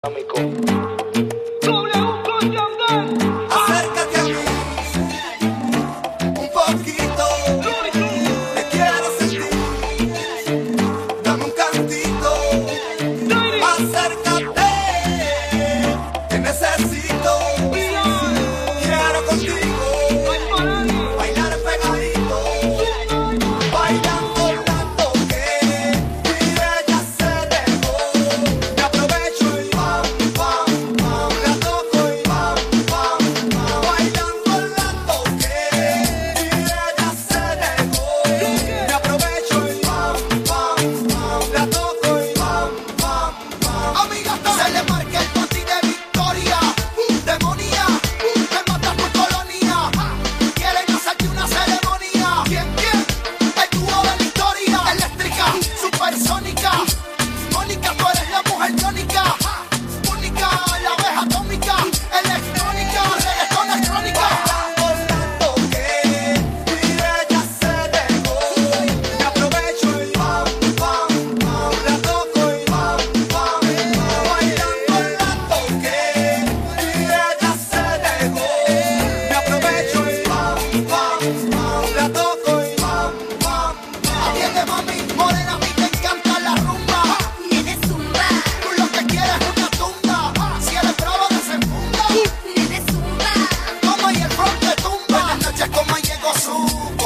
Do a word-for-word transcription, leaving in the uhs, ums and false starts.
Acércate a mí un poquito, te quiero sentir, dame un cantito, acércate, te necesito, quiero contigo, bailar pegadito, bailando tanto que mi ella se dejó, me aprovecho y pam, pam, pam, la toco y pam, pam, pam, bailando tanto que mi ella se dejó, me aprovecho y pam, pam, pam, la toco y pam, pam, pam. Amiga, se le marca el botín de victoria, demonía, te matas por colonia, quieren hacerte una ceremonia. ¿Quién, quién? El dúo de la historia, eléctrica, supersónica, Mónica, tú eres la mujer tónica, única, la abeja atómica, electrónica, reggaetón electrónica. Bailando tanto que mi ella se dejó, me aprovecho y pam, pam, pam, la toco y pam, pam, bailando tanto que mi ella se dejó, me aprovecho y pam, pam, pam, la toco y pam, pam, pam. Atiende, mami, morena, a mí te encanta la rumba. Nene zumba, Tú lo que quieres es una tunda. Si eres bravo, desenfunda. nene zumba, Toma y el front te tumba. Buenas noches, como llegó su